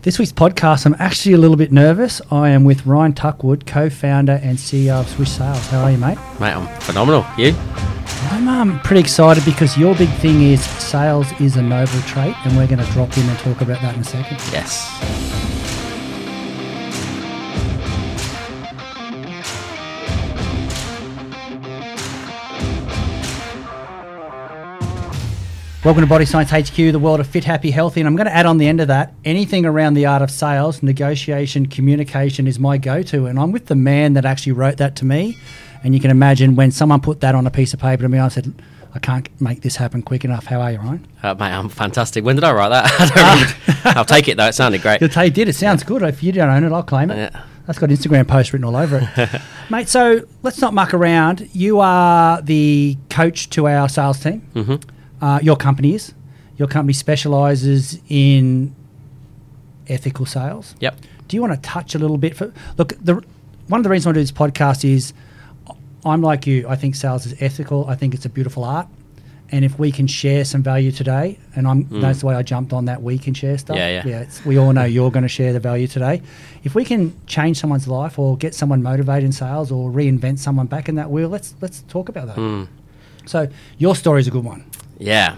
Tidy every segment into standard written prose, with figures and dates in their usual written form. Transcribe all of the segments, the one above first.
This week's podcast, I'm actually a little bit nervous. I am with Ryan Tuckwood, co-founder and CEO of Swish Sales. How are you, mate? Mate, I'm phenomenal. You? I'm pretty excited because your big thing is sales is a noble trait, and we're going to drop in and talk about that in a second. Yes. Welcome to Body Science HQ, the world of fit, happy, healthy. And I'm going to add on the end of that, anything around the art of sales, negotiation, communication is my go-to. And I'm with the man that actually wrote that to me. And you can imagine when someone put that on a piece of paper to me, I said, I can't make this happen quick enough. How are you, Ryan? Mate, I'm fantastic. When did I write that? I don't remember. I'll take it, though. It sounded great. You'll tell you did. It sounds good. If you don't own it, I'll claim it. Yeah. That's got Instagram post written all over it. Mate, so let's not muck around. You are the coach to our sales team. Mm-hmm. Your company is. Your company specialises in ethical sales. Yep. Do you want to touch a little bit? One of the reasons I do this podcast is I'm like you. I think sales is ethical. I think it's a beautiful art. And if we can share some value today, and that's the way I jumped on that, we can share stuff. Yeah. We all know you're going to share the value today. If we can change someone's life or get someone motivated in sales or reinvent someone back in that wheel, let's talk about that. So your story is a good one. Yeah.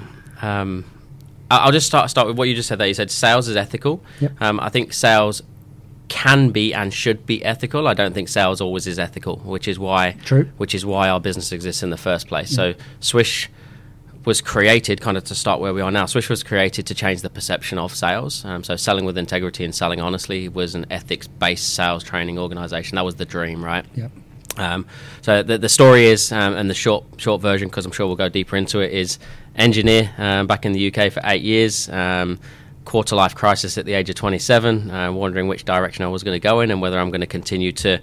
I'll just start with what you just said there. You said sales is ethical. Yep. I think sales can be and should be ethical. I don't think sales always is ethical, which is why our business exists in the first place. So Swish was created kind of to start where we are now. Swish was created to change the perception of sales. So selling with integrity and selling honestly was an ethics-based sales training organization. That was the dream, right? Yep. So the story is, and the short version, because I'm sure we'll go deeper into it, is engineer back in the UK for 8 years, quarter-life crisis at the age of 27, wondering which direction I was going to go in and whether I'm going to continue to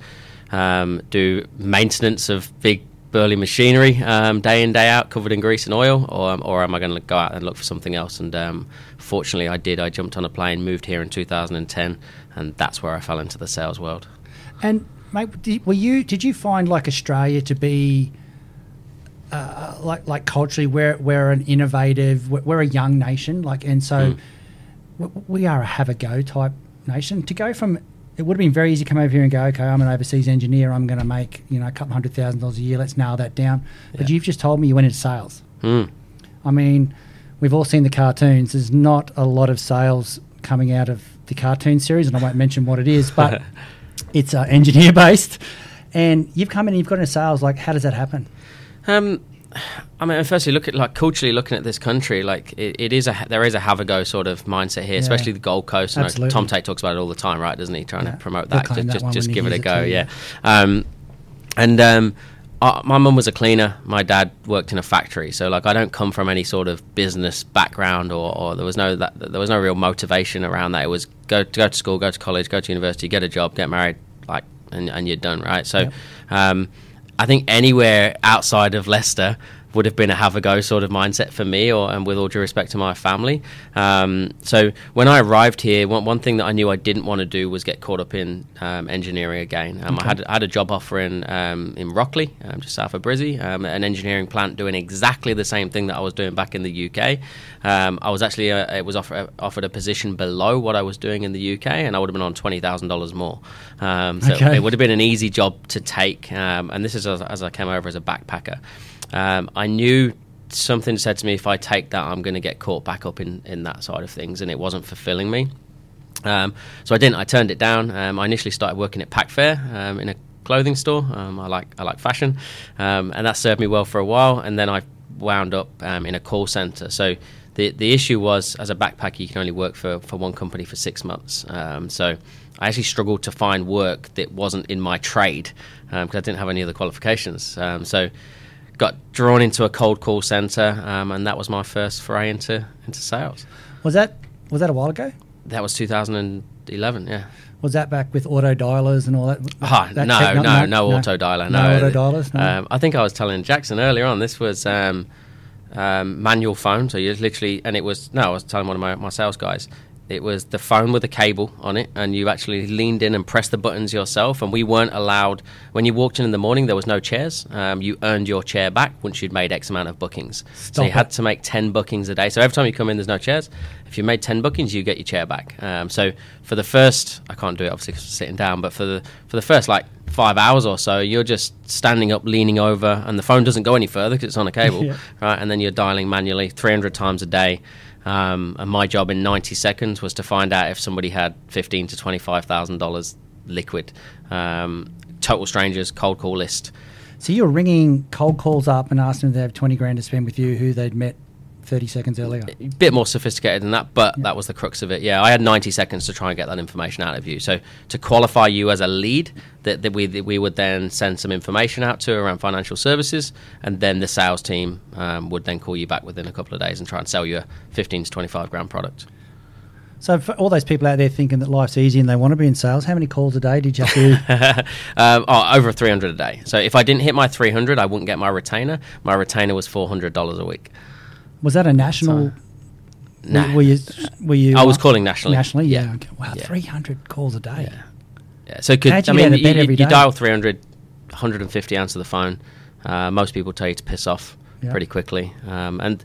do maintenance of big burly machinery day in, day out, covered in grease and oil, or am I going to go out and look for something else? And fortunately I did. I jumped on a plane, moved here in 2010, and that's where I fell into the sales world. And mate, did you find like Australia to be like culturally we're an innovative, we're a young nation, we are a have a go type nation. To go from, it would have been very easy to come over here and go, okay, I'm an overseas engineer, I'm going to make a couple $100,000 a year, let's nail that down. But you've just told me you went into sales. I mean, we've all seen the cartoons. There's not a lot of sales coming out of the cartoon series, and I won't mention what it is, but it's engineer based, and you've come in and you've got into sales. Like, how does that happen? I mean, firstly, culturally looking at this country, like there is a have a go sort of mindset here, especially the Gold Coast. And Tom Tate talks about it all the time, right? Doesn't he? Trying to promote that. Just give it a go. My mum was a cleaner. My dad worked in a factory. So like, I don't come from any sort of business background, or there was no real motivation around that. It was go to school, go to college, go to university, get a job, get married, and you're done, right? So, I think anywhere outside of Leicester would have been a have a go sort of mindset for me, and with all due respect to my family. So when I arrived here, one thing that I knew I didn't want to do was get caught up in engineering again. I had a job offer in Rockley, just south of Brizzy, an engineering plant doing exactly the same thing that I was doing back in the UK. I was actually offered a position below what I was doing in the UK, and I would have been on $20,000 more. It would have been an easy job to take, and this is as I came over as a backpacker. I knew something said to me, if I take that, I'm going to get caught back up in that side of things, and it wasn't fulfilling me. So I didn't. I turned it down. I initially started working at Pack Fair in a clothing store. I like fashion, and that served me well for a while. And then I wound up in a call center. So the issue was, as a backpacker, you can only work for one company for 6 months. So I actually struggled to find work that wasn't in my trade because I didn't have any other qualifications. So got drawn into a cold call center, and that was my first foray into sales. Was that a while ago? That was 2011. Yeah. Was that back with auto dialers and all that? No auto dialer. No auto dialers. No. I think I was telling Jackson earlier on. This was manual phone. So you literally, and it was I was telling one of my sales guys. It was the phone with a cable on it, and you actually leaned in and pressed the buttons yourself. And we weren't allowed, when you walked in the morning, there was no chairs. You earned your chair back once you'd made X amount of bookings. So you had to make 10 bookings a day. So every time you come in, there's no chairs. If you made 10 bookings, you get your chair back. So for the first, I can't do it obviously because I'm sitting down, but for the first like 5 hours or so, you're just standing up, leaning over, and the phone doesn't go any further because it's on a cable, right? And then you're dialing manually 300 times a day. And my job in 90 seconds was to find out if somebody had $15,000 to $25,000 liquid. Total strangers, cold call list. So you're ringing cold calls up and asking if they have 20 grand to spend with you who they'd met 30 seconds earlier. A bit more sophisticated than that, but that was the crux of it. Yeah, I had 90 seconds to try and get that information out of you. So to qualify you as a lead, that we would then send some information out to around financial services, and then the sales team would then call you back within a couple of days and try and sell you a 15 to 25 grand product. So for all those people out there thinking that life's easy and they want to be in sales, how many calls a day did you have to do? Over 300 a day. So if I didn't hit my 300, I wouldn't get my retainer. My retainer was $400 a week. Was that a national? Nah. Were you? I was calling nationally. Nationally, yeah. Okay. Wow, 300 calls a day. Yeah. So you dial 300, 150 answer the phone. Most people tell you to piss off pretty quickly, and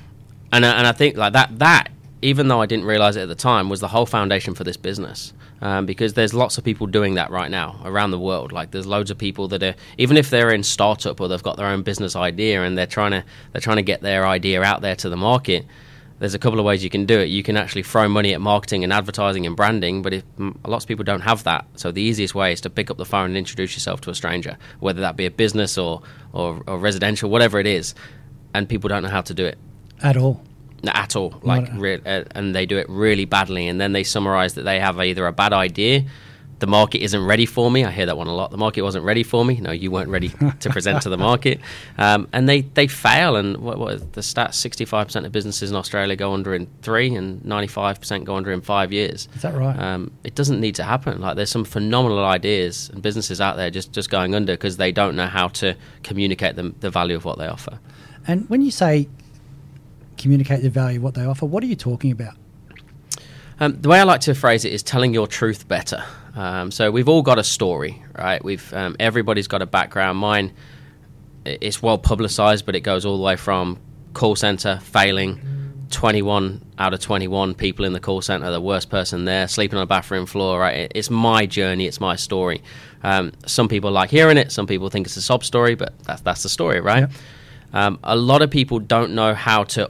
I think like that. Even though I didn't realize it at the time, was the whole foundation for this business. Because there's lots of people doing that right now around the world. Like there's loads of people that are, even if they're in startup or they've got their own business idea and they're trying to get their idea out there to the market. There's a couple of ways you can do it. You can actually throw money at marketing and advertising and branding, but lots of people don't have that. So the easiest way is to pick up the phone and introduce yourself to a stranger, whether that be a business or residential, whatever it is, and people don't know how to do it at all. At all, and they do it really badly, and then they summarize that they have either a bad idea, the market isn't ready for me. I hear that one a lot. The market wasn't ready for me. No, you weren't ready to present to the market, and they fail. And what is the stats? 65% of businesses in Australia go under in 3, and 95% go under in 5 years. Is that right? It doesn't need to happen. Like there's some phenomenal ideas and businesses out there just going under because they don't know how to communicate the value of what they offer. And when you say communicate the value of what they offer, what are you talking about? The way I like to phrase it is telling your truth better. So we've all got a story, right? Everybody's got a background. Mine, it's well publicized, but it goes all the way from call center failing, 21 out of 21 people in the call center, the worst person there, sleeping on a bathroom floor, right? It's my journey, it's my story. Some people like hearing it, some people think it's a sob story, but that's the story, right? Yeah. A lot of people don't know how to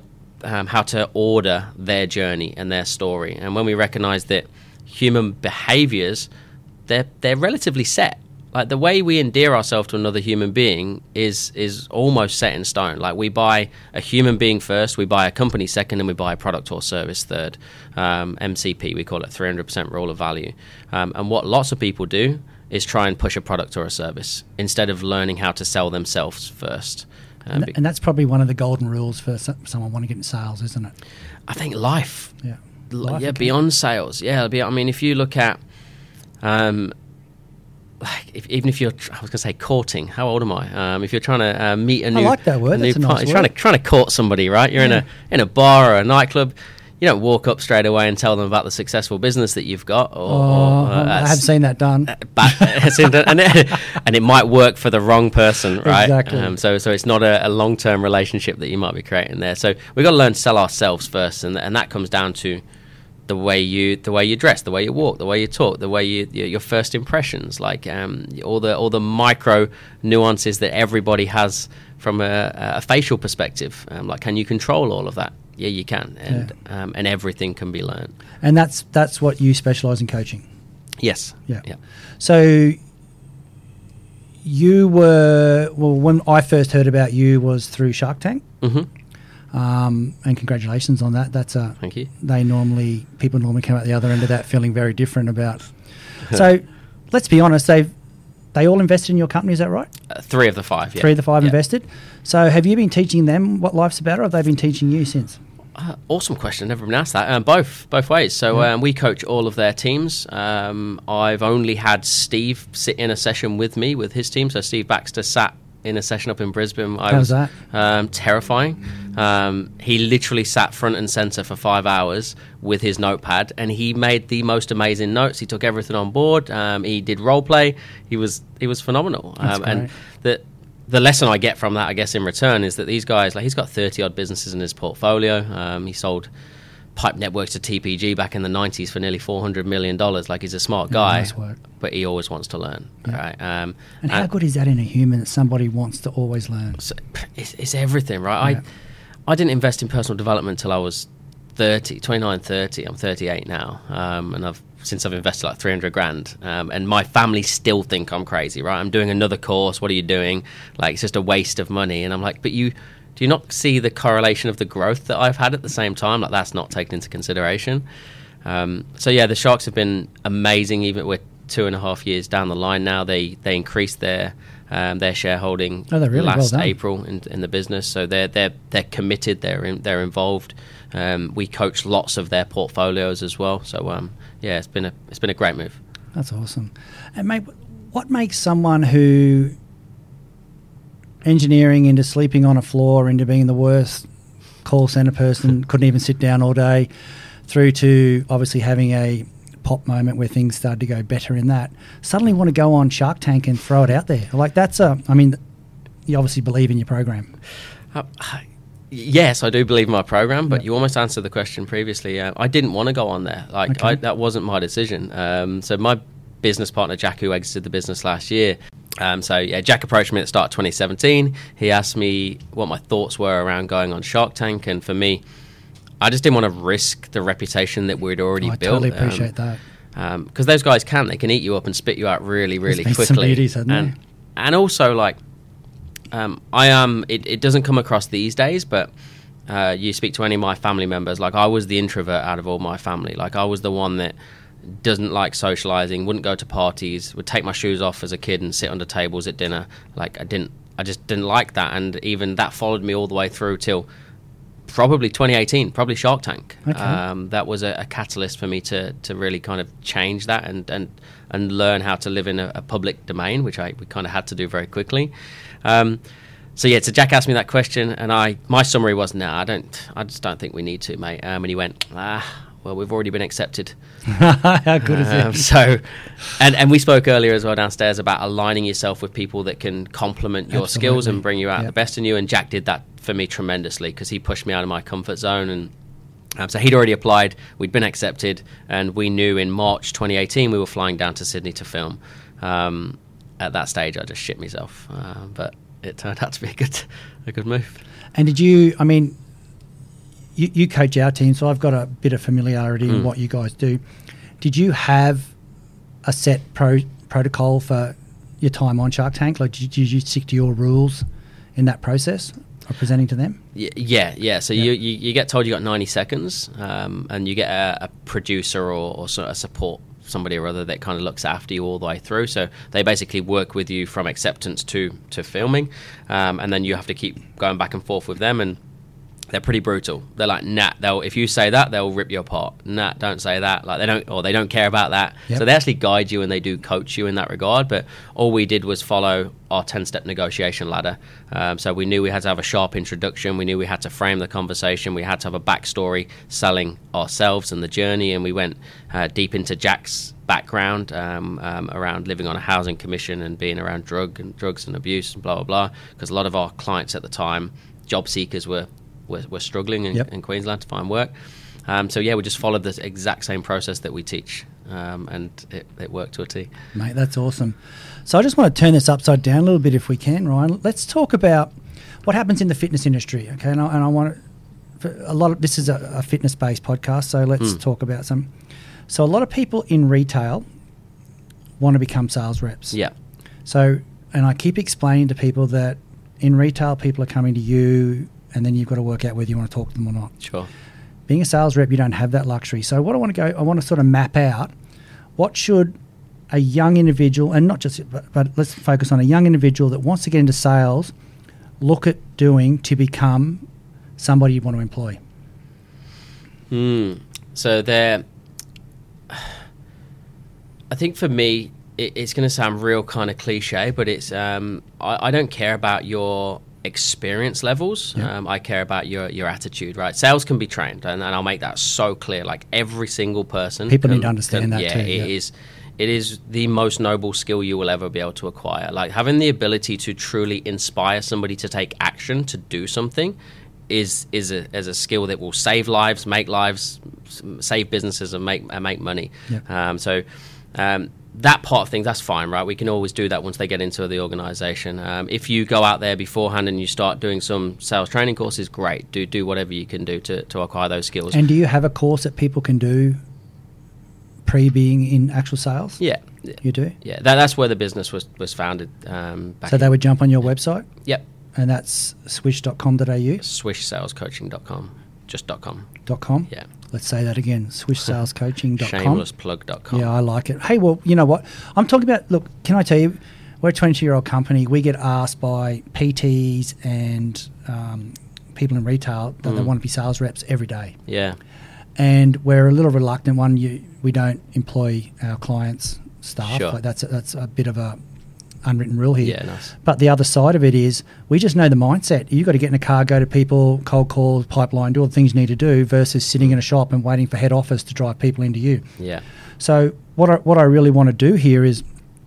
order their journey and their story. And when we recognize that human behaviors, they're relatively set. Like the way we endear ourselves to another human being is almost set in stone. Like we buy a human being first, we buy a company second, and we buy a product or service third. MCP, we call it 300% rule of value. And what lots of people do is try and push a product or a service instead of learning how to sell themselves first. And that's probably one of the golden rules for someone wanting to get into sales, isn't it? I think life. Yeah. Beyond sales. Yeah, I mean, if you look at, even if you're, I was going to say courting. How old am I? If you're trying to meet a new, I like that word. That's a nice word. Trying to court somebody, right? You're in a bar or a nightclub. You don't walk up straight away and tell them about the successful business that you've got. I have seen that done. And it might work for the wrong person, right? Exactly. So it's not a long-term relationship that you might be creating there. So we've got to learn to sell ourselves first, and that comes down to the way you dress, the way you walk, the way you talk, the way your first impressions, like all the micro nuances that everybody has from a facial perspective. Like, can you control all of that? Yeah, you can, and everything can be learned. And that's what you specialise in coaching. Yes. Yeah. So you were when I first heard about you was through Shark Tank. Mm-hmm. And congratulations on that. That's thank you. People normally come out the other end of that feeling very different about. So let's be honest, they all invested in your company, is that right? 3 of the 5, yeah. 3 of the 5 invested. So have you been teaching them what life's about, or have they been teaching you since? Awesome question. Never been asked that. Both ways. So we coach all of their teams. I've only had Steve sit in a session with me with his team. So Steve Baxter sat in a session up in Brisbane. How was that? Terrifying. He literally sat front and center for 5 hours with his notepad, and he made the most amazing notes. He took everything on board. He did role play. He was phenomenal. And the lesson I get from that, I guess, in return, is that these guys, like, he's got 30 odd businesses in his portfolio. He sold pipe networks to TPG back in the 90s for nearly $400 million. Like, he's a smart guy, nice work. But he always wants to learn. Right? And how good is that in a human, that somebody wants to always learn? So it's everything, right? I didn't invest in personal development until I was 29, 30. I'm 38 now. And since I've invested like 300 grand, and my family still think I'm crazy, right? I'm doing another course. What are you doing? Like, it's just a waste of money. And I'm like, but do you not see the correlation of the growth that I've had at the same time? Like, that's not taken into consideration. So yeah, the Sharks have been amazing. Even we're 2.5 years down the line now. They increased their shareholding last April in the business. So they're committed. They're involved. We coach lots of their portfolios as well. So yeah, it's been a great move. That's awesome. And mate, what makes someone who engineering into sleeping on a floor, into being the worst call center person, couldn't even sit down all day, through to obviously having a pop moment where things started to go better in that, suddenly want to go on Shark Tank and throw it out there? Like, I mean, you obviously believe in your program. Yes, I do believe in my program, but you almost answered the question previously. I didn't want to go on there. Like, okay. That wasn't my decision. So my business partner, Jack, who exited the business last year, Jack approached me at the start of 2017. He asked me what my thoughts were around going on Shark Tank, and for me, I just didn't want to risk the reputation that we'd already built. I totally appreciate that. Because those guys they can eat you up and spit you out really, really quickly. Some beauties, hasn't they? And also, like, it doesn't come across these days, but you speak to any of my family members, like, I was the introvert out of all my family. Like, I was the one that doesn't like socializing, wouldn't go to parties, would take my shoes off as a kid and sit under tables at dinner. Like, I just didn't like that, and even that followed me all the way through till probably 2018, probably Shark Tank. Okay. That was a catalyst for me to really kind of change that and learn how to live in a public domain, which we kind of had to do very quickly. So Jack asked me that question, and my summary was, I just don't think we need to, mate. And he went, well, we've already been accepted. How good is it? So, and we spoke earlier as well downstairs about aligning yourself with people that can complement your skills and bring you out the best in you. And Jack did that for me tremendously, because he pushed me out of my comfort zone. And so he'd already applied, we'd been accepted, and we knew in March 2018 we were flying down to Sydney to film. At that stage, I just shit myself, but it turned out to be a good move. And did you? I mean, you coach our team, so I've got a bit of familiarity in what you guys do. Did you have a set protocol for your time on Shark Tank? Like, did you stick to your rules in that process of presenting to them? Yeah. So you get told you got 90 seconds, and you get a producer or sort of a support somebody or other that kind of looks after you all the way through. So they basically work with you from acceptance to filming, and then you have to keep going back and forth with them, and they're pretty brutal. They're like, if you say that, they'll rip you apart. Don't say that. Like, they don't care about that. Yep. So they actually guide you and they do coach you in that regard. But all we did was follow our 10-step negotiation ladder. So we knew we had to have a sharp introduction. We knew we had to frame the conversation. We had to have a backstory selling ourselves and the journey. And we went deep into Jack's background around living on a housing commission and being around drugs and abuse and blah, blah, blah. Because a lot of our clients at the time, job seekers, were struggling in Queensland to find work. We just followed the exact same process that we teach, and it worked to a T. Mate, that's awesome. So I just want to turn this upside down a little bit if we can, Ryan. Let's talk about what happens in the fitness industry, okay? And I want to, this is a fitness-based podcast, so let's talk about some. So a lot of people in retail want to become sales reps. Yeah. So, and I keep explaining to people that in retail, people are coming to you, and then you've got to work out whether you want to talk to them or not. Sure. Being a sales rep, you don't have that luxury. So what I want to sort of map out, what should a young individual, and not just, but let's focus on a young individual that wants to get into sales, look at doing to become somebody you want to employ? So I think for me, it's going to sound real kind of cliche, but it's I don't care about your experience levels. I care about your attitude, right? Sales can be trained, and I'll make that so clear. Like every single person, people need to understand that too. It is the most noble skill you will ever be able to acquire. Like having the ability to truly inspire somebody to take action to do something is a skill that will save lives, make lives, save businesses, and make money. That part of things, that's fine, right? We can always do that once they get into the organization. If you go out there beforehand and you start doing some sales training courses, great. Do whatever you can do to acquire those skills. And do you have a course that people can do pre-being in actual sales? Yeah. You do? Yeah, that's where the business was founded. So they would jump on your website? Yep. And that's swish.com.au? Swishsalescoaching.com. Just .com. .com? Yeah. Let's say that again, swishsalescoaching.com. Shamelessplug.com. Yeah, I like it. Hey, well, you know what? I'm talking about, look, can I tell you, we're a 22-year-old company. We get asked by PTs and people in retail that they want to be sales reps every day. Yeah. And we're a little reluctant. One, we don't employ our clients' staff. Sure. Like that's a bit of a unwritten rule here. Yeah, nice. But the other side of it is we just know the mindset. You've got to get in a car, go to people, cold call, pipeline, do all the things you need to do versus sitting in a shop and waiting for head office to drive people into you. Yeah. So what I really want to do here is,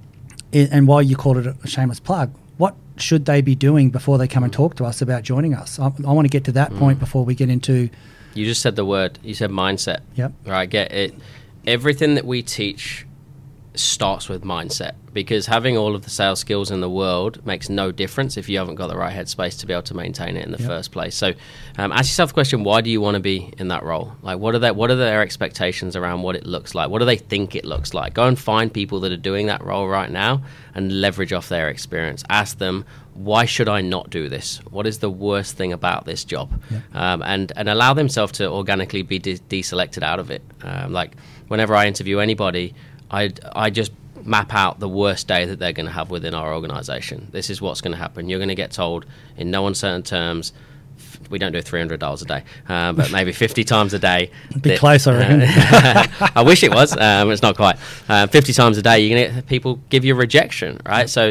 and why you called it a shameless plug, what should they be doing before they come and talk to us about joining us? I want to get to that point before we get into... You just said the word. You said mindset. Yep. Right, get it. Everything that we teach starts with mindset, because having all of the sales skills in the world makes no difference if you haven't got the right headspace to be able to maintain it in the first place. So ask yourself the question, why do you want to be in that role? Like what are their expectations around what it looks like? What do they think it looks like? Go and find people that are doing that role right now and leverage off their experience. Ask them, why should I not do this? What is the worst thing about this job? And allow themselves to organically be deselected out of it. Like whenever I interview anybody, I just map out the worst day that they're going to have within our organization. This is what's going to happen. You're going to get told in no uncertain terms, we don't do $300 a day, but maybe 50 times a day. A bit close, I reckon. I wish it was. It's not quite. 50 times a day, you're going to get people give you rejection, right? So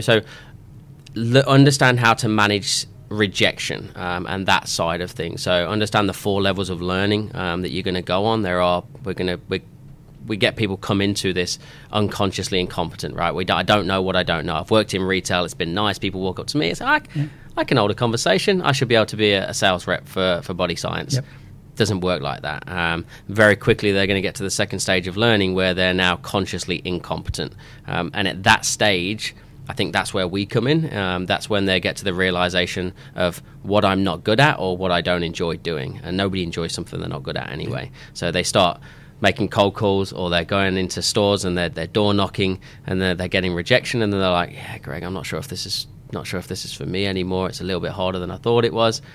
understand how to manage rejection and that side of things. So understand the 4 levels of learning that you're going to go on. We get people come into this unconsciously incompetent, right? I don't know what I don't know. I've worked in retail. It's been nice. People walk up to me and say, I can hold a conversation. I should be able to be a sales rep for Body Science. Yep. Doesn't work like that. Very quickly, they're going to get to the second stage of learning where they're now consciously incompetent. And at that stage, I think that's where we come in. That's when they get to the realization of what I'm not good at or what I don't enjoy doing. And nobody enjoys something they're not good at anyway. So they start making cold calls, or they're going into stores and they're door knocking and they're getting rejection, and then they're like, yeah, Greg, I'm not sure if this is for me anymore. It's a little bit harder than I thought it was.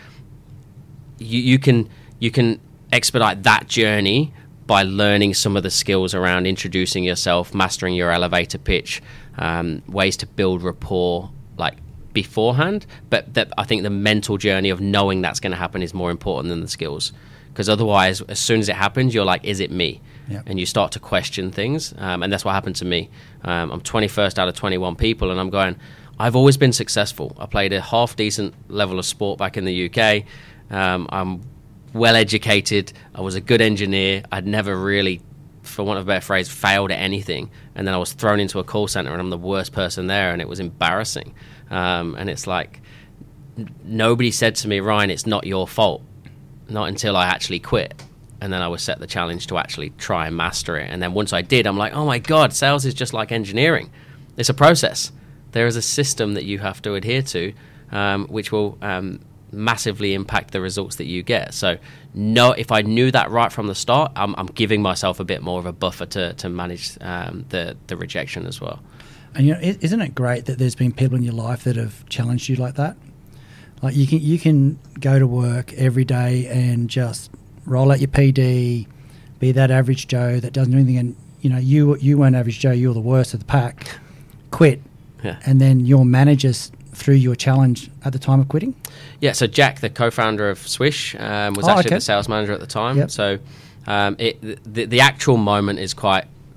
You can expedite that journey by learning some of the skills around introducing yourself, mastering your elevator pitch, ways to build rapport like beforehand. But I think the mental journey of knowing that's going to happen is more important than the skills. Because otherwise, as soon as it happens, you're like, is it me? Yep. And you start to question things. And that's what happened to me. I'm 21st out of 21 people, and I'm going, I've always been successful. I played a half-decent level of sport back in the UK. I'm well-educated. I was a good engineer. I'd never really, for want of a better phrase, failed at anything. And then I was thrown into a call center, and I'm the worst person there, and it was embarrassing. And it's like, nobody said to me, Ryan, it's not your fault. Not until I actually quit. And then I was set the challenge to actually try and master it. And then once I did, I'm like, oh my God, sales is just like engineering. It's a process. There is a system that you have to adhere to, which will massively impact the results that you get. So if I knew that right from the start, I'm giving myself a bit more of a buffer to manage the rejection as well. And isn't it great that there's been people in your life that have challenged you like that? Like you can go to work every day and just roll out your PD, be that average Joe that doesn't do anything, and you weren't average Joe, you were the worst of the pack. Quit, and then your managers threw you a challenge at the time of quitting. Yeah, so Jack, the co-founder of Swish, was actually the sales manager at the time. Yep. So the actual moment is quite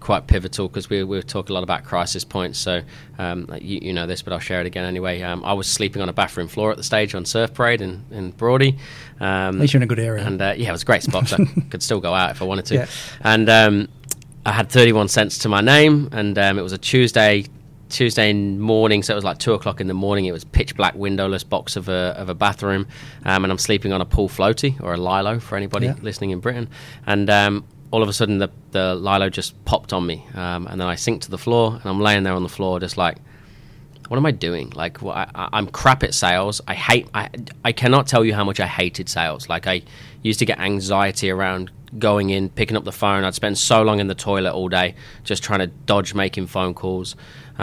quite pivotal because we talk a lot about crisis points. So you know this, but I'll share it again anyway. I was sleeping on a bathroom floor at the stage on Surf Parade in Broady. At least you're in a good area. And it was a great spot, so I could still go out if I wanted to. Yeah. And I had 31 cents to my name, and it was a Tuesday morning, so it was like 2:00 in the morning. It was pitch black, windowless box of a bathroom, and I'm sleeping on a pool floaty, or a lilo for anybody listening in Britain. And all of a sudden, the lilo just popped on me, and then I sink to the floor, and I'm laying there on the floor, just like, what am I doing? Like, I'm crap at sales. I cannot tell you how much I hated sales. Like, I used to get anxiety around going in, picking up the phone. I'd spend so long in the toilet all day just trying to dodge making phone calls.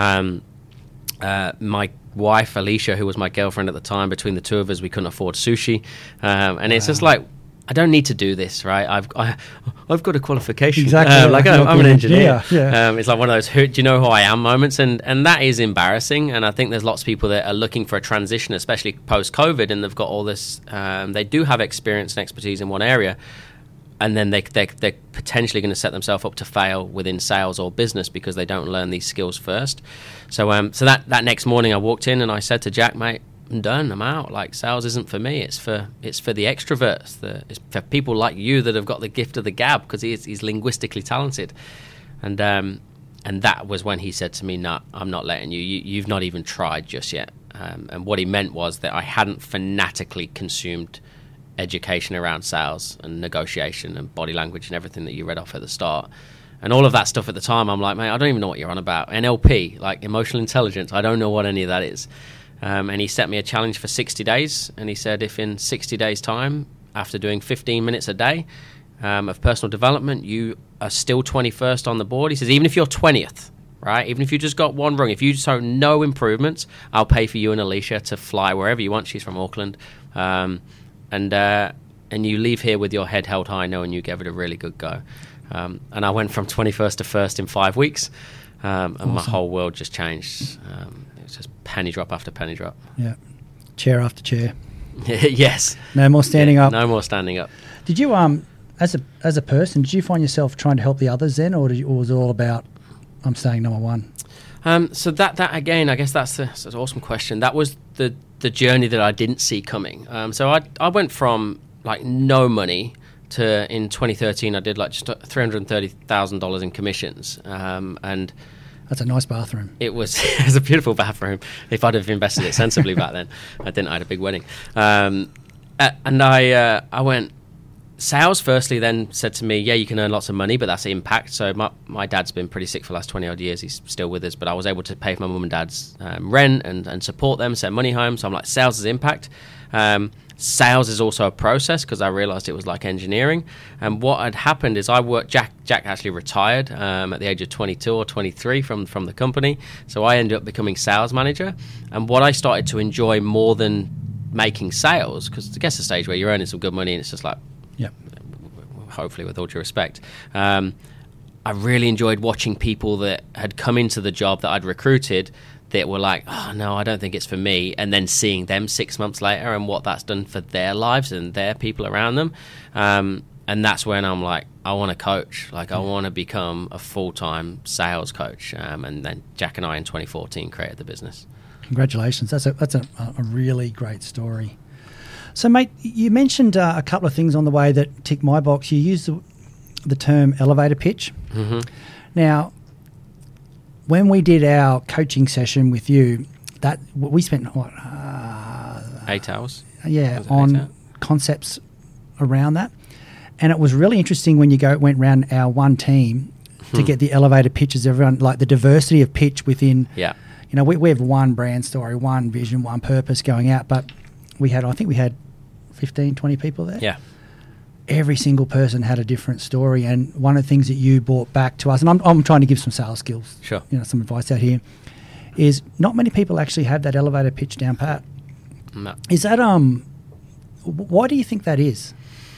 My wife Alicia, who was my girlfriend at the time, between the two of us, we couldn't afford sushi, and it's just like, I don't need to do this, right? I've got a qualification. Exactly. I'm an engineer. Yeah. It's like one of those do you know who I am moments, and that is embarrassing. And I think there's lots of people that are looking for a transition, especially post COVID, and they've got all this. They do have experience and expertise in one area, and then they're potentially going to set themselves up to fail within sales or business because they don't learn these skills first. So that next morning I walked in and I said to Jack, mate, I'm done, I'm out. Like, sales isn't for me. It's for the extroverts. It's for people like you that have got the gift of the gab, because he's linguistically talented. And that was when he said to me, no, I'm not letting you. You've not even tried just yet. And what he meant was that I hadn't fanatically consumed education around sales and negotiation and body language and everything that you read off at the start. And all of that stuff at the time, I'm like, mate, I don't even know what you're on about. NLP, like emotional intelligence, I don't know what any of that is. And he set me a challenge for 60 days. And he said, if in 60 days' time, after doing 15 minutes a day of personal development, you are still 21st on the board, he says, even if you're 20th, right, even if you just got one rung, if you show no improvements, I'll pay for you and Alicia to fly wherever you want. She's from Auckland. And you leave here with your head held high, knowing you gave it a really good go. And I went from 21st to 1st in 5 weeks. And awesome. My whole world just changed. It's just penny drop after penny drop. Yeah. Chair after chair. Yes. No more standing up. No more standing up. Did you, as a person, did you find yourself trying to help the others then, or was it all about, I'm staying number one? So that again, I guess that's an awesome question. That was the journey that I didn't see coming. So I went from like no money to, in 2013, I did like just $330,000 in commissions, and that's a nice bathroom. It was a beautiful bathroom. If I'd have invested it sensibly back then, I had a big wedding, and I went. Sales firstly then said to me, yeah, you can earn lots of money, but that's impact. So my dad's been pretty sick for the last 20 odd years. He's still with us, but I was able to pay for my mum and dad's rent and support them, send money home. So I'm like, sales is impact. Sales is also a process, because I realized it was like engineering. And what had happened is Jack actually retired at the age of 22 or 23 from the company. So I ended up becoming sales manager. And what I started to enjoy more than making sales, because it gets to a stage where you're earning some good money and it's just like, yep. Hopefully with all due respect, I really enjoyed watching people that had come into the job that I'd recruited that were like, oh no, I don't think it's for me, and then seeing them 6 months later and what that's done for their lives and their people around them, and that's when I'm like, I want to coach, like I want to become a full-time sales coach, and then Jack and I in 2014 created the business. Congratulations, that's a really great story. So, mate, you mentioned a couple of things on the way that tick my box. You used the term elevator pitch. Mm-hmm. Now, when we did our coaching session with you, that we spent 8 hours. Yeah, on concepts around that, and it was really interesting when you went around our one team to get the elevator pitches. Everyone, like the diversity of pitch within. Yeah. You know, we have one brand story, one vision, one purpose going out, but I think we had 15, 20 people there. Yeah. Every single person had a different story, and one of the things that you brought back to us, and I'm trying to give some sales skills, sure, some advice out here, is not many people actually have that elevator pitch down pat. No. Is that why do you think that is?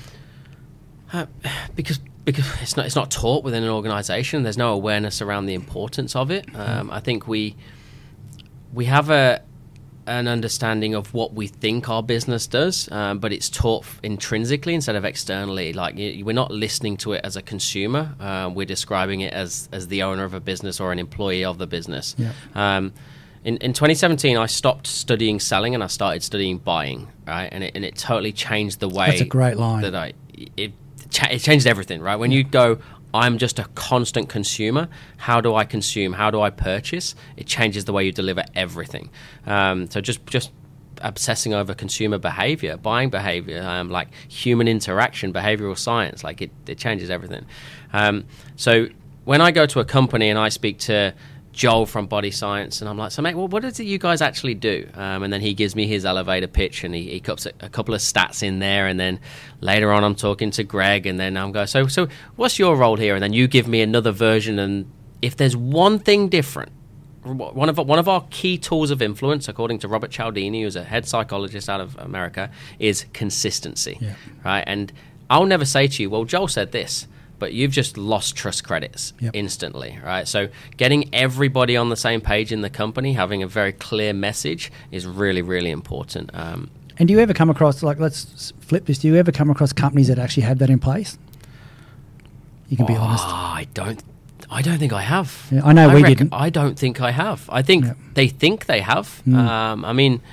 Because it's not taught within an organisation. There's no awareness around the importance of it. I think we have an understanding of what we think our business does, but it's taught intrinsically instead of externally. Like, we're not listening to it as a consumer. We're describing it as the owner of a business or an employee of the business. Yeah. In 2017, I stopped studying selling and I started studying buying, right? And it totally changed the way. That's a great line. That it changed everything, right? When you go, I'm just a constant consumer. How do I consume? How do I purchase? It changes the way you deliver everything. So just obsessing over consumer behavior, buying behavior, like human interaction, behavioral science, like it changes everything. So when I go to a company and I speak to Joel from Body Science, and I'm like, so mate, well, what is it you guys actually do? And then he gives me his elevator pitch, and he cuts a couple of stats in there, and then later on I'm talking to Greg, and then I'm going, so what's your role here? And then you give me another version, and if there's one thing different, one of our key tools of influence, according to Robert Cialdini, who's a head psychologist out of America, is consistency, right? And I'll never say to you, well, Joel said this, but you've just lost trust credits instantly, right? So getting everybody on the same page in the company, having a very clear message is really, really important. And do you ever come across, like, let's flip this, do you ever come across companies that actually have that in place? You can be honest. I don't think I have. Yeah, I know we didn't. I don't think I have. I think they think they have. I mean,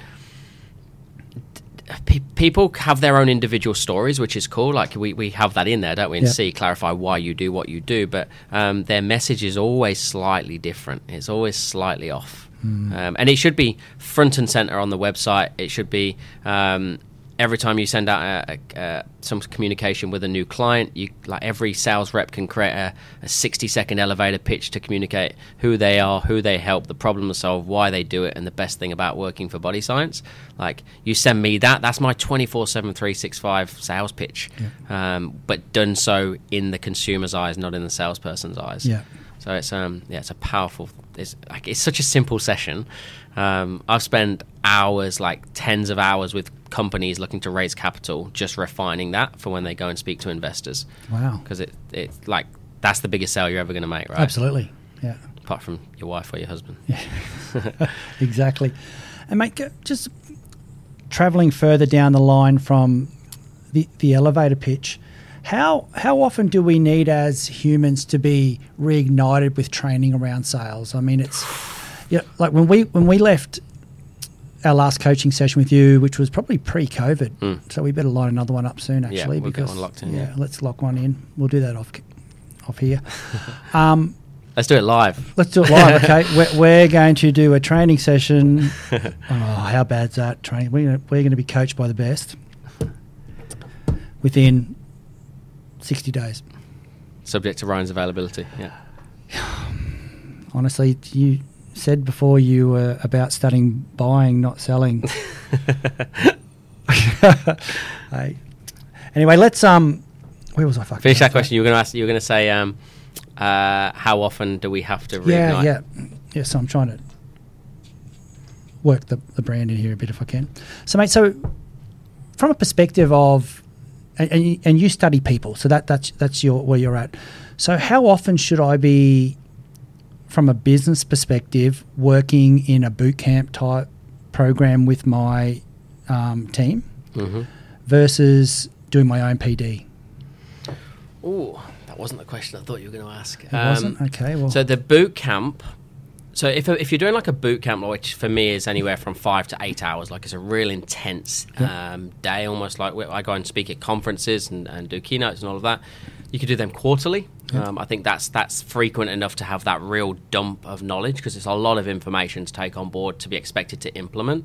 people have their own individual stories, which is cool. Like we have that in there, don't we? And see, clarify why you do what you do. But their message is always slightly different. It's always slightly off. And it should be front and center on the website. It should be every time you send out some communication with a new client, like every sales rep can create a 60-second elevator pitch to communicate who they are, who they help, the problem to solve, why they do it, and the best thing about working for Body Science. Like, you send me that's my 24/7, 365 sales pitch, but done so in the consumer's eyes, not in the salesperson's eyes. Yeah. So it's it's a powerful. It's such a simple session. I've spent hours, like tens of hours, with companies looking to raise capital, just refining that for when they go and speak to investors. Wow. Because it's like, that's the biggest sale you're ever going to make, right? Absolutely. Yeah. Apart from your wife or your husband. Yeah. Exactly. And mate, just traveling further down the line from the elevator pitch, how often do we need as humans to be reignited with training around sales? I mean, it's like when we left our last coaching session with you, which was probably pre-COVID, so we better line another one up soon. Actually, we'll get one locked in. Yeah, let's lock one in. We'll do that off here. Let's do it live. Let's do it live. Okay, we're going to do a training session. Oh, how bad's that training? We're going to be coached by the best within 60 days. Subject to Ryan's availability. Yeah. Honestly, you said before you were about studying buying, not selling. Hey. Anyway, let's where was I fucking finish that question? You were going to ask. You were going to say how often do we have to reignite? Yeah. So I'm trying to work the brand in here a bit if I can. So mate, so from a perspective of and you study people, so that's where you're at. So how often should I be, from a business perspective, working in a boot camp type program with my team versus doing my own PD? Oh, that wasn't the question I thought you were going to ask. It wasn't? Okay. Well, so the boot camp. So if you're doing like a boot camp, which for me is anywhere from 5 to 8 hours, like it's a real intense day, almost like I go and speak at conferences and do keynotes and all of that. You could do them quarterly. I think that's frequent enough to have that real dump of knowledge, because it's a lot of information to take on board to be expected to implement.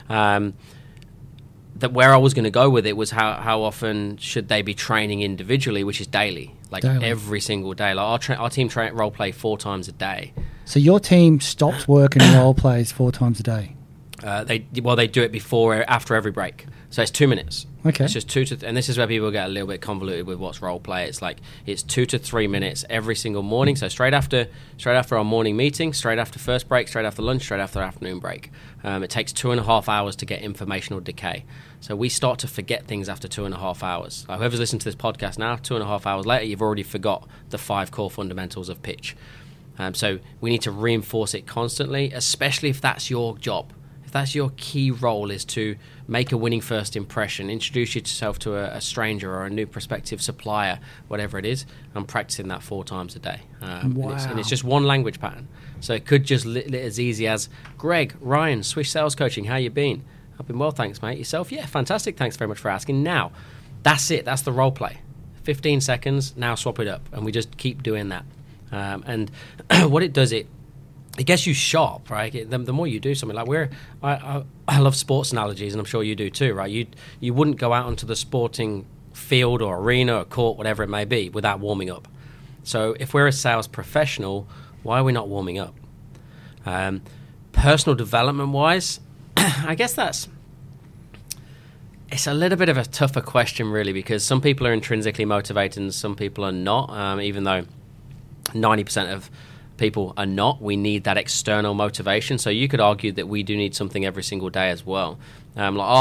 That where I was going to go with it was how often should they be training individually, which is daily, every single day. Like our team role play 4 times a day. So your team stops work and role plays 4 times a day? They do it after every break. So it's 2 minutes. Okay. It's just and this is where people get a little bit convoluted with what's role play. It's like it's 2 to 3 minutes every single morning. So straight after our morning meeting, straight after first break, straight after lunch, straight after afternoon break. It takes 2.5 hours to get informational decay. So we start to forget things after 2.5 hours. Whoever's listened to this podcast now, 2.5 hours later, you've already forgot the 5 core fundamentals of pitch. So we need to reinforce it constantly, especially if that's your job. if that's your key role, is to make a winning first impression, introduce yourself to a stranger or a new prospective supplier, whatever it is, I'm practicing that 4 times a day. Wow. And it's just one language pattern. So it could just as easy as, Greg, Ryan, Swish Sales Coaching, how you been? I've been well, thanks, mate. Yourself? Yeah, fantastic. Thanks very much for asking. Now, that's it. That's the role play. 15 seconds, now swap it up. And we just keep doing that. And what it does, it gets you sharp, right? The more you do something, like I love sports analogies, and I'm sure you do too, right? You wouldn't go out onto the sporting field or arena or court, whatever it may be, without warming up. So if we're a sales professional, why are we not warming up? Personal development wise, I guess it's a little bit of a tougher question, really, because some people are intrinsically motivated and some people are not, even though 90% of people are not. We need that external motivation. So you could argue that we do need something every single day as well. Like our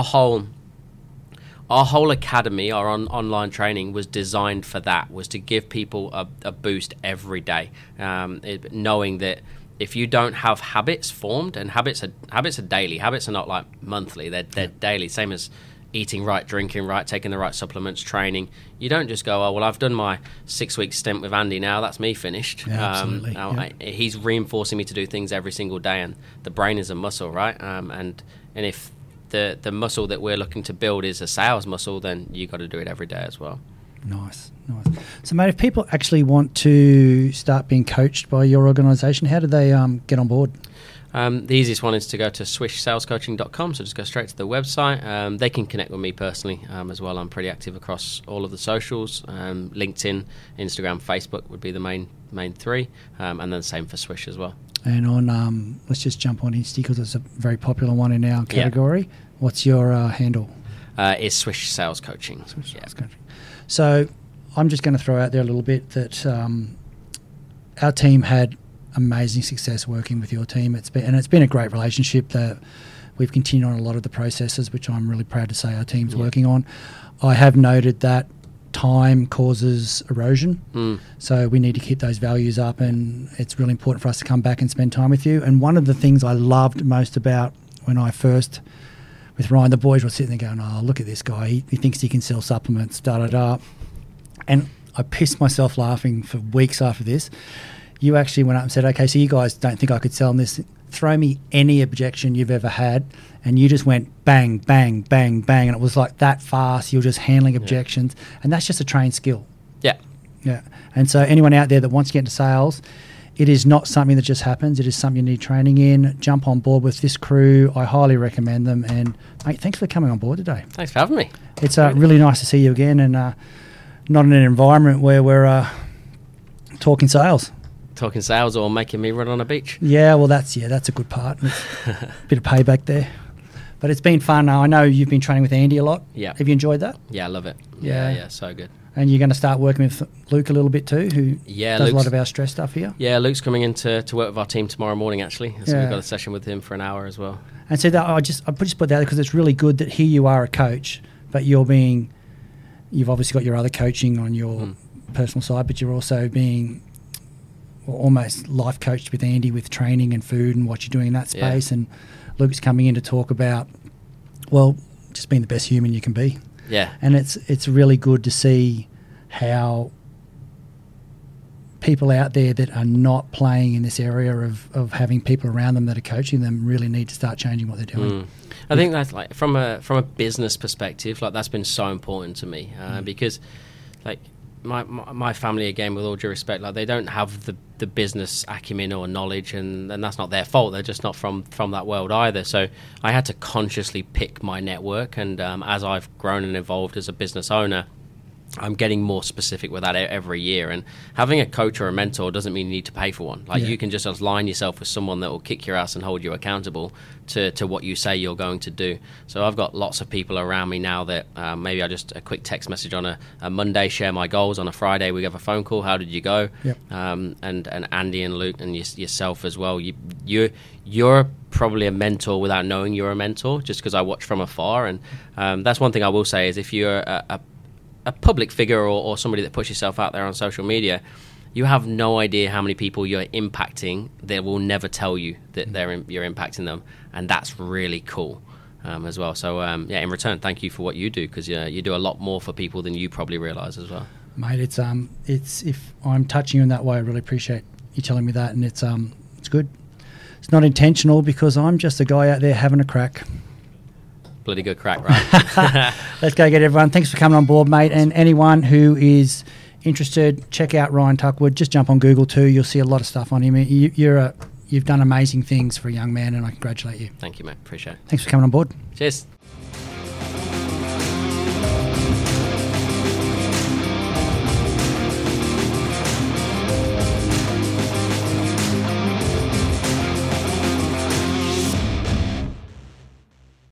whole academy, our online training was designed for that, was to give people a boost every day, knowing that if you don't have habits formed, and habits are daily, habits are not like monthly, they're daily, same as eating right, drinking right, taking the right supplements, training. You don't just go, oh, well, I've done my 6-week stint with Andy now, that's me finished. Yeah, absolutely. He's reinforcing me to do things every single day, and the brain is a muscle, right? And if the muscle that we're looking to build is a sales muscle, then you got to do it every day as well. Nice. So, mate, if people actually want to start being coached by your organisation, how do they get on board? The easiest one is to go to swishsalescoaching.com, so just go straight to the website. They can connect with me personally as well. I'm pretty active across all of the socials. LinkedIn, Instagram, Facebook would be the main 3, and then same for Swish as well. And on, let's just jump on Insta because it's a very popular one in our category. Yeah. What's your handle? It's Swish Sales Coaching. Sales Coaching. So I'm just going to throw out there a little bit that our team had amazing success working with your team. It's been a great relationship that we've continued on a lot of the processes, which I'm really proud to say our team's working on. I have noted that time causes erosion, so we need to keep those values up, and it's really important for us to come back and spend time with you. And one of the things I loved most about when I first, with Ryan, the boys were sitting there going, oh, look at this guy, he thinks he can sell supplements, da-da-da. And I pissed myself laughing for weeks after this. You actually went up and said, okay, so you guys don't think I could sell this. Throw me any objection you've ever had. And you just went bang, bang, bang, bang. And it was like that fast. You're just handling objections. And that's just a trained skill. Yeah. Yeah. And so anyone out there that wants to get into sales, it is not something that just happens. It is something you need training in. Jump on board with this crew. I highly recommend them. And, mate, thanks for coming on board today. Thanks for having me. It's really nice to see you again, and not in an environment where we're talking sales. Talking sales or making me run on a beach. Yeah, well, that's a good part. A bit of payback there. But it's been fun. I know you've been training with Andy a lot. Yeah. Have you enjoyed that? Yeah, I love it. Yeah, so good. And you're going to start working with Luke a little bit too, who does a lot of our stress stuff here. Yeah, Luke's coming in to work with our team tomorrow morning, actually. So we've got a session with him for an hour as well. And so that I just put that because it's really good that here you are a coach, but you've obviously got your other coaching on your personal side, but you're also being almost life coached with Andy with training and food and what you're doing in that space. And Luke's coming in to talk about, well, just being the best human you can be. Yeah. And it's really good to see how people out there that are not playing in this area of having people around them that are coaching them really need to start changing what they're doing. I think that's like from a business perspective, like that's been so important to me because like my family, again, with all due respect, like they don't have the business acumen or knowledge, and that's not their fault. They're just not from that world either. So I had to consciously pick my network, and as I've grown and evolved as a business owner, I'm getting more specific with that every year. And having a coach or a mentor doesn't mean you need to pay for one. Like you can just align yourself with someone that will kick your ass and hold you accountable to what you say you're going to do. So I've got lots of people around me now that maybe I just a quick text message on a Monday, share my goals. On a Friday, we have a phone call. How did you go? Yep. And Andy and Luke and yourself as well. You're probably a mentor without knowing you're a mentor, just because I watch from afar. And that's one thing I will say is if you're a public figure or somebody that puts yourself out there on social media, you have no idea how many people you're impacting. They will never tell you that you're impacting them, and that's really cool as well. So in return, thank you for what you do, because you do a lot more for people than you probably realise as well. Mate, it's if I'm touching you in that way, I really appreciate you telling me that, and it's good. It's not intentional, because I'm just a guy out there having a crack. Bloody good crack, right? Let's go get everyone. Thanks for coming on board, mate. And anyone who is interested, check out Ryan Tuckwood. Just jump on Google too. You'll see a lot of stuff on him. You've done amazing things for a young man, and I congratulate you. Thank you, mate. Appreciate it. Thanks for coming on board. Cheers.